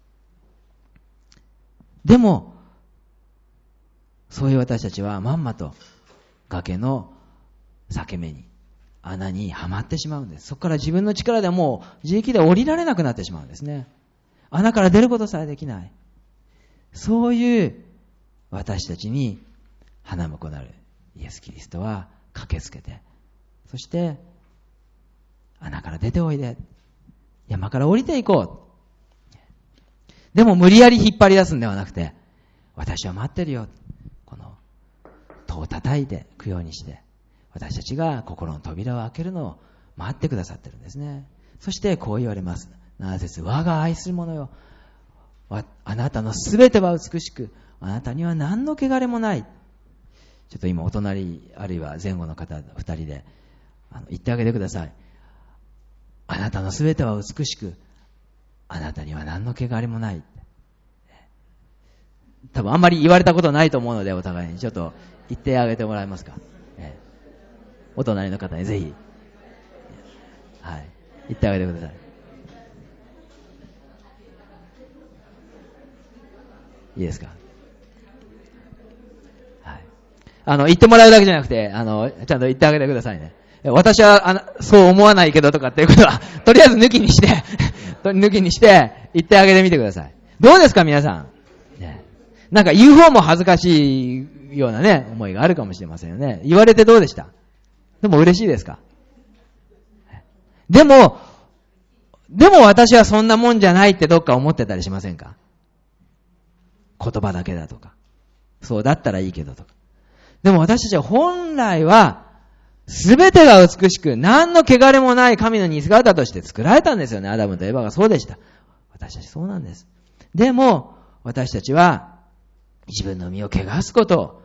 Speaker 1: でも、そういう私たちはまんまと崖の裂け目に、穴にはまってしまうんです。そこから自分の力でもう自力で降りられなくなってしまうんですね。穴から出ることさえできない。そういう私たちに花婿なるイエス・キリストは駆けつけて、そして穴から出ておいで、山から降りていこう。でも無理やり引っ張り出すんではなくて、私は待ってるよ。この戸を叩いてくようにして、私たちが心の扉を開けるのを待ってくださってるんですね。そしてこう言われます。なな節、我が愛する者よ、あなたのすべては美しく、あなたには何の汚れもない。ちょっと今お隣あるいは前後の方二人であの言ってあげてください。あなたのすべては美しく、あなたには何の汚れもない。多分あんまり言われたことないと思うので、お互いにちょっと言ってあげてもらえますか。えー、お隣の方にぜひ、はい、言ってあげてください。いいですか。はい。あの、言ってもらうだけじゃなくて、あの、ちゃんと言ってあげてくださいね。私は、あの、そう思わないけどとかっていうことは、とりあえず抜きにして、抜きにして、言ってあげてみてください。どうですか、皆さん。ね、なんか言う方も恥ずかしいようなね、思いがあるかもしれませんよね。言われてどうでした？でも嬉しいですか？でも、でも私はそんなもんじゃないってどっか思ってたりしませんか？言葉だけだとか。そうだったらいいけどとか。でも私たちは本来は、すべてが美しく、何の汚れもない神の似姿として作られたんですよね。アダムとエバがそうでした。私たちそうなんです。でも、私たちは、 自分の身を汚すことを、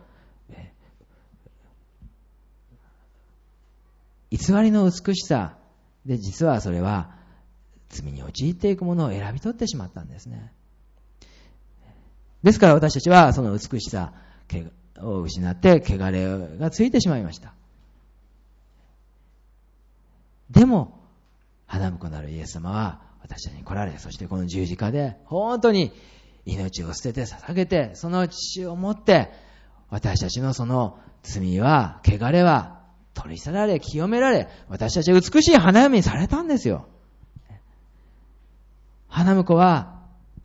Speaker 1: 偽りの美しさで、実はそれは罪に陥っていくものを選び取ってしまったんですね。ですから私たちはその美しさを失って汚れがついてしまいました。でも花婿なるイエス様は私たちに来られ、そしてこの十字架で本当に命を捨てて捧げて、その血をもって私たちのその罪は、汚れは取り去られ、清められ、私たちは美しい花嫁にされたんですよ。花婿は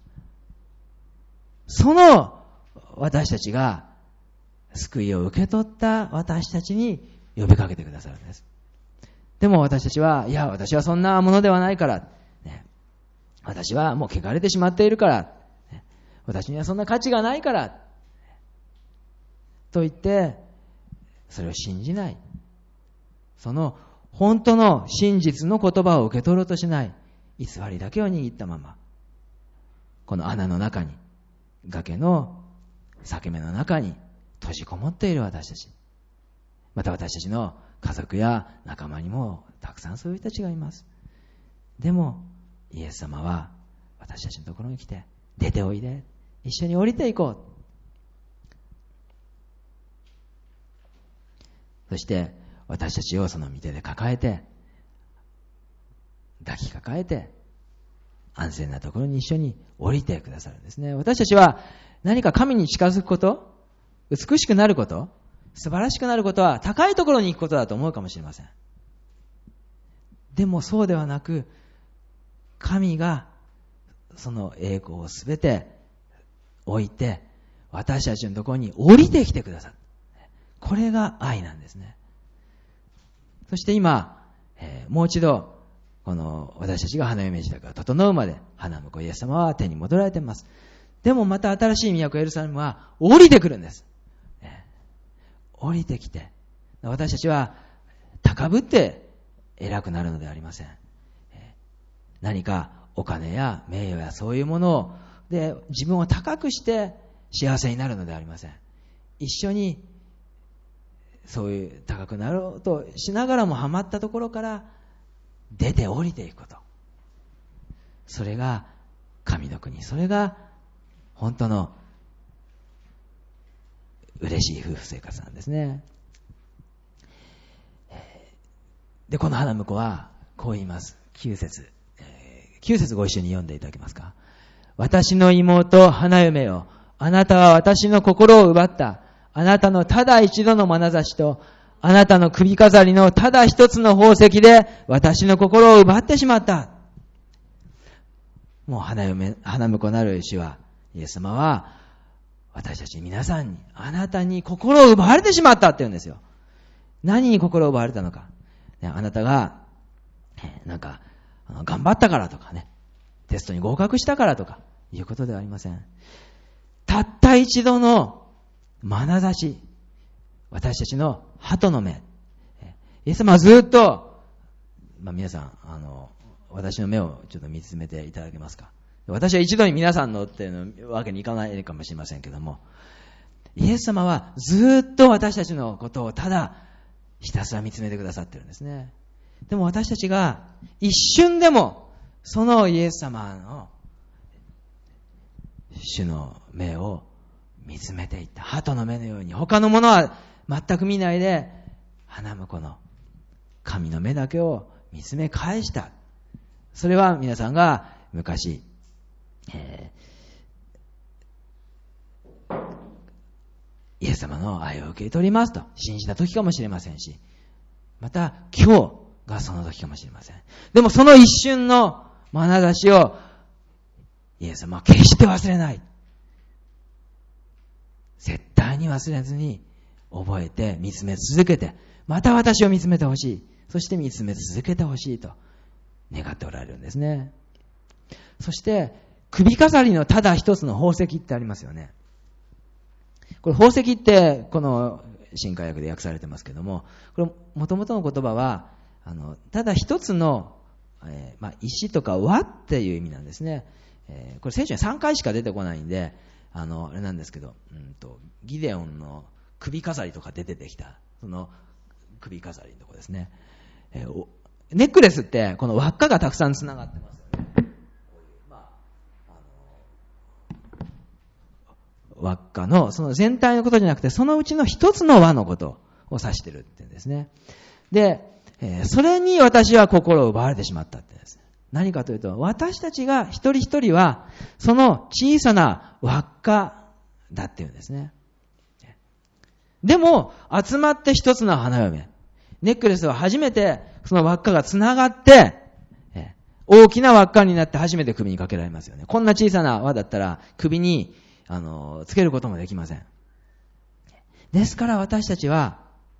Speaker 1: その私たちが救いを受け取った私たちに呼びかけてくださるんです。でも私たちは、いや、私はそんなものではないから、ね、私はもう汚れてしまっているから、ね、私にはそんな価値がないから、と言って、それを信じない。その本当の真実の言葉を受け取ろうとしない。偽りだけを握ったまま、この穴の中に、崖の裂け目の中に閉じこもっている私たち。また私たちの家族や仲間にもたくさんそういう人たちがいます。でもイエス様は私たちのところに来て、出ておいで、一緒に降りていこう。そして私たちをその御手で抱えて、抱きかかえて、安全なところに一緒に降りてくださるんですね。私たちは何か神に近づくこと、美しくなること、素晴らしくなることは高いところに行くことだと思うかもしれません。でもそうではなく、神がその栄光をすべて置いて、私たちのところに降りてきてくださる。これが愛なんですね。そして今、えー、もう一度この私たちが花嫁時代が整うまで、花婿イエス様は天に戻られています。でもまた新しい都エルサレムは降りてくるんです。降りてきて、私たちは高ぶって偉くなるのではありません。何かお金や名誉やそういうものをで自分を高くして幸せになるのではありません。一緒にそういう高くなろうとしながらもはまったところから出て降りていくこと、それが神の国、それが本当の嬉しい夫婦生活なんですね。で、この花婿はこう言います。きゅう節、きゅう節ご一緒に読んでいただけますか。私の妹花嫁よ、あなたは私の心を奪った。あなたのただ一度の眼差しと、あなたの首飾りのただ一つの宝石で私の心を奪ってしまった。もう花嫁、花婿なる主は、イエス様は私たち皆さんに、あなたに心を奪われてしまったって言うんですよ。何に心を奪われたのか。ね、あなたがなんか頑張ったからとかね、テストに合格したからとかいうことではありません。たった一度の眼差し、私たちの鳩の目。イエス様はずっと、まあ、皆さんあの私の目をちょっと見つめていただけますか。私は一度に皆さんのっていうわけにいかないかもしれませんけども、イエス様はずっと私たちのことをただひたすら見つめてくださってるんですね。でも私たちが一瞬でもそのイエス様の主の目を見つめていった。鳩の目のように他のものは全く見ないで、花婿の神の目だけを見つめ返した。それは皆さんが昔、えー、イエス様の愛を受け取りますと信じた時かもしれませんし、また今日がその時かもしれません。でもその一瞬の眼差しをイエス様は決して忘れない。絶対に忘れずに覚えて見つめ続けて、また私を見つめてほしい、そして見つめ続けてほしいと願っておられるんですね。そして首飾りのただ一つの宝石ってありますよね。これ宝石ってこの新海訳で訳されてますけども、これ元々の言葉はあのただ一つの、えーまあ、石とか輪っていう意味なんですね。えー、これ聖書にさんかいしか出てこないんで、 あの、あれなんですけど、うんと、ギデオンの首飾りとかで出てきた、その首飾りのとこですね。えー、ネックレスって、この輪っかがたくさんつながってますよね。こういう、まあ、あの、輪っかの、その全体のことじゃなくて、そのうちの一つの輪のことを指してるって言うんですね。で、えー、それに私は心を奪われてしまったって言うんです。何かというと、私たちが一人一人は、その小さな輪っかだっていうんですね。でも、集まって一つの花嫁。ネックレスは初めて、その輪っかがつながって、大きな輪っかになって初めて首にかけられますよね。こんな小さな輪だったら、首に、あの、つけることもできません。ですから私たちは、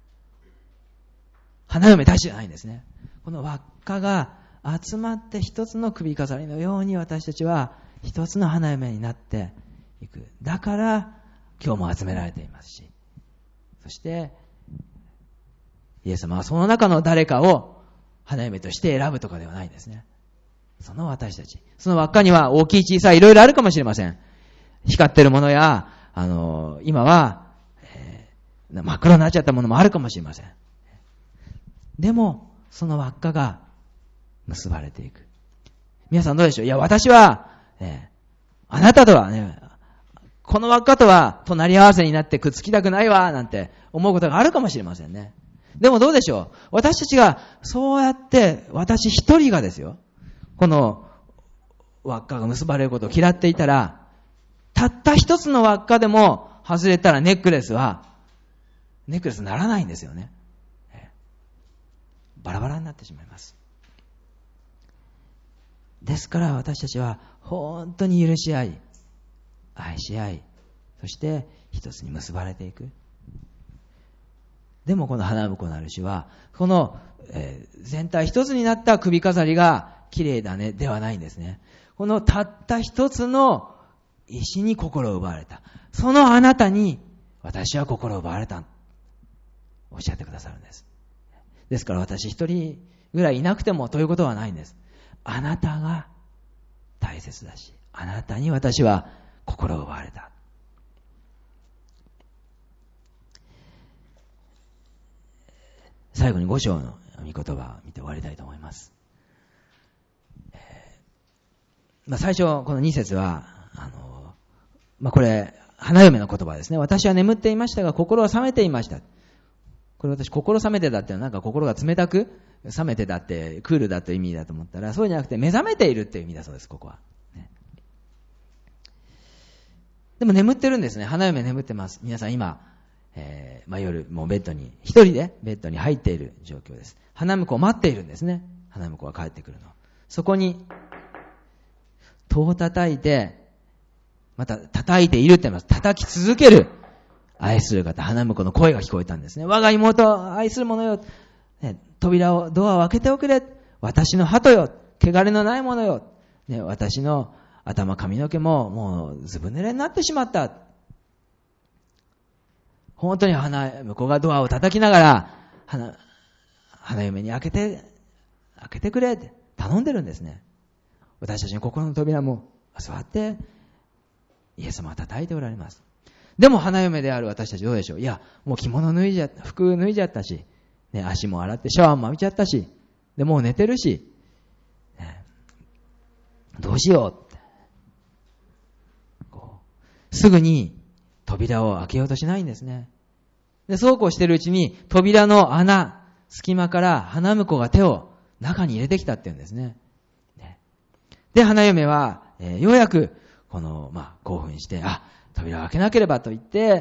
Speaker 1: 花嫁たちじゃないんですね。この輪っかが集まって一つの首飾りのように私たちは一つの花嫁になっていく。だから今日も集められていますし、そしてイエス様はその中の誰かを花嫁として選ぶとかではないんですね。その私たち、その輪っかには大きい小さいいろいろあるかもしれません。光ってるものや、あの今は、えー、真っ黒になっちゃったものもあるかもしれません。でも、その輪っかが結ばれていく。皆さんどうでしょう？いや、私は、えー、あなたとはね、この輪っかとは隣り合わせになってくっつきたくないわ、なんて思うことがあるかもしれませんね。でもどうでしょう？私たちが、そうやって、私一人がですよ、この輪っかが結ばれることを嫌っていたら、たった一つの輪っかでも外れたらネックレスは、ネックレスにならないんですよね。バラバラになってしまいます。ですから私たちは本当に許し合い、愛し合い、そして一つに結ばれていく。でもこの花婿なる主は、この、えー、全体一つになった首飾りが綺麗だねではないんですね。このたった一つの石に心を奪われた。そのあなたに私は心を奪われた。おっしゃってくださるんです。ですから私一人ぐらいいなくてもということはないんです。あなたが大切だし、あなたに私は心を奪われた。最後に五章の御言葉を見て終わりたいと思います。えーまあ、最初このに節はあの、まあ、これ花嫁の言葉ですね。私は眠っていましたが心は冷めていました。これ私心冷めてだってなんか心が冷たく冷めてだってクールだという意味だと思ったら、そうじゃなくて目覚めているっていう意味だそうです。ここは、ね、でも眠ってるんですね。花嫁眠ってます。皆さん今、えーまあ、夜もうベッドに一人でベッドに入っている状況です。花婿を待っているんですね。花婿が帰ってくるの。そこに戸を叩いて、また叩いているって言います。叩き続ける愛する方、花婿の声が聞こえたんですね。我が妹、愛する者よ、ね、扉を、ドアを開けておくれ。私の鳩よ、汚れのない者よ、ね、私の頭、髪の毛ももうずぶ濡れになってしまった。本当に花婿がドアを叩きながら、花、花嫁に開けて、開けてくれって頼んでるんですね。私たちの心の扉も座って、イエス様は叩いておられます。でも花嫁である私たちどうでしょう。いや、もう着物脱いじゃった、服脱いじゃったし、ね、足も洗ってシャワーも浴びちゃったし、でもう寝てるし、ね、どうしようってこうすぐに扉を開けようとしないんですね。で、そうこうしてるうちに扉の穴、隙間から花婿が手を中に入れてきたっていうんですね。ねで、花嫁は、えー、ようやくこのまあ興奮して、あ。扉を開けなければと言って、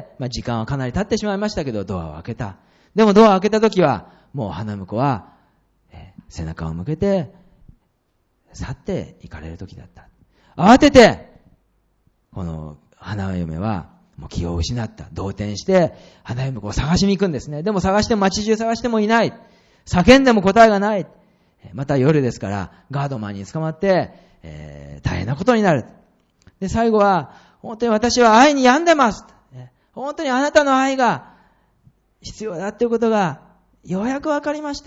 Speaker 1: まあ、時間はかなり経ってしまいましたけど、ドアを開けた。でもドアを開けた時は、もう花婿は、えー、背中を向けて、去って行かれる時だった。慌てて、この花嫁は、もう気を失った。動転して、花嫁を探しに行くんですね。でも探しても街中探してもいない。叫んでも答えがない。また夜ですから、ガードマンに捕まって、えー、大変なことになる。で、最後は、本当に私は愛に病んでます。本当にあなたの愛が必要だということがようやく分かりました。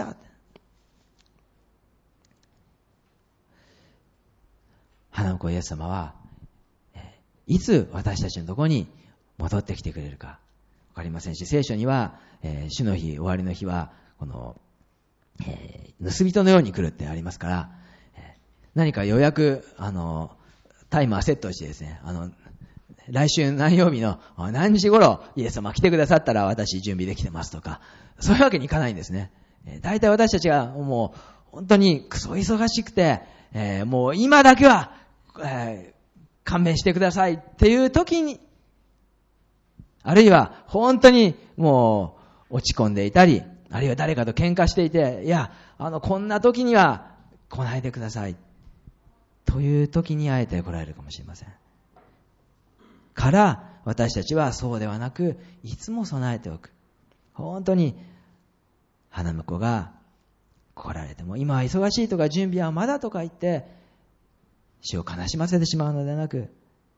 Speaker 1: 花婿イエス様はいつ私たちのところに戻ってきてくれるかわかりませんし、聖書には、えー、主の日、終わりの日は、この、えー、盗人のように来るってありますから、えー、何か予約、あの、タイマーセットしてですね、あの、来週何曜日の何時頃イエス様来てくださったら私準備できてますとか、そういうわけにいかないんですね。えー、大体私たちがもう本当にクソ忙しくて、えー、もう今だけは、えー勘弁してくださいっていう時に、あるいは本当にもう落ち込んでいたり、あるいは誰かと喧嘩していて、いや、あの、こんな時には来ないでくださいという時にあえて来られるかもしれません。から私たちはそうではなく、いつも備えておく。本当に花婿が来られても、今は忙しいとか準備はまだとか言って主を悲しませてしまうのではなく、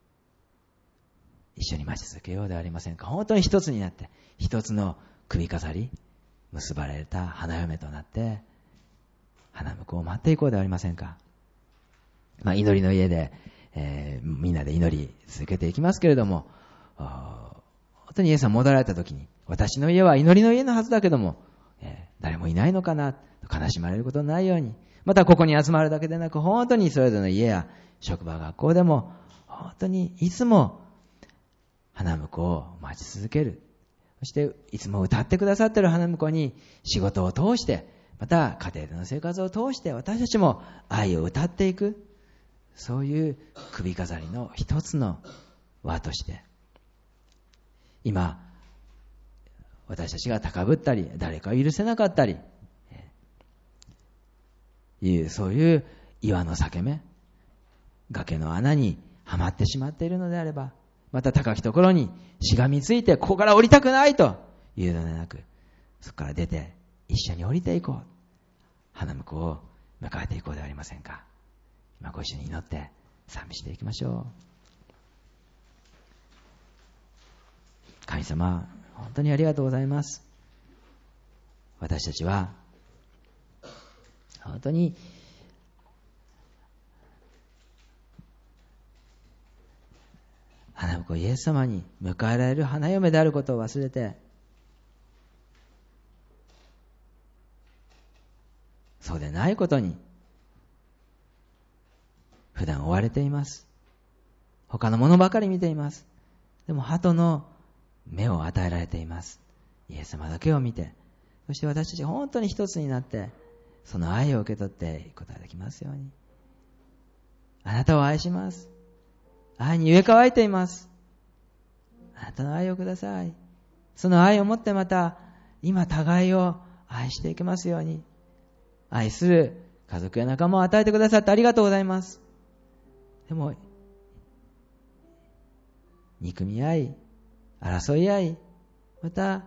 Speaker 1: 一緒に待ち続けようではありませんか。本当に一つになって、一つの首飾り、結ばれた花嫁となって、花婿を待っていこうではありませんか。まあ、祈りの家で、えー、みんなで祈り続けていきますけれども、本当にイエス様戻られた時に、私の家は祈りの家のはずだけども、えー、誰もいないのかな、悲しまれることのないように、またここに集まるだけでなく、本当にそれぞれの家や職場、学校でも、本当にいつも花婿を待ち続ける。そしていつも歌ってくださっている花婿に仕事を通して、また家庭での生活を通して私たちも愛を歌っていく。そういう首飾りの一つの輪として、今、私たちが高ぶったり、誰かを許せなかったり、いうそういう岩の裂け目、崖の穴にはまってしまっているのであれば、また高きところにしがみついてここから降りたくないというのではなく、そこから出て一緒に降りていこう、花婿を迎えていこうではありませんか。今ご一緒に祈って賛美していきましょう。神様、本当にありがとうございます。私たちは本当に花婿イエス様に迎えられる花嫁であることを忘れて、そうでないことに普段追われています。他のものばかり見ています。でも鳩の目を与えられています。イエス様だけを見て、そして私たち本当に一つになってその愛を受け取っていくことができますように。あなたを愛します。愛に植え替えています。あなたの愛をください。その愛を持ってまた今互いを愛していきますように。愛する家族や仲間を与えてくださってありがとうございます。でも憎み合い、争い合い、また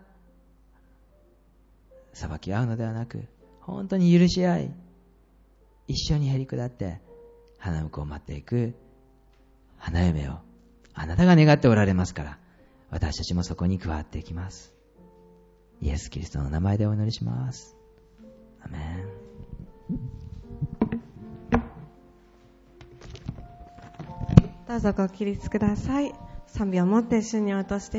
Speaker 1: 裁き合うのではなく、本当に許し合い、一緒にへり下って花婿を待っていく花嫁をあなたが願っておられますから、私たちもそこに加わっていきます。イエス・キリストの名前でお祈りします。アメン。
Speaker 3: どうぞご起立ください。賛美をもって主に落として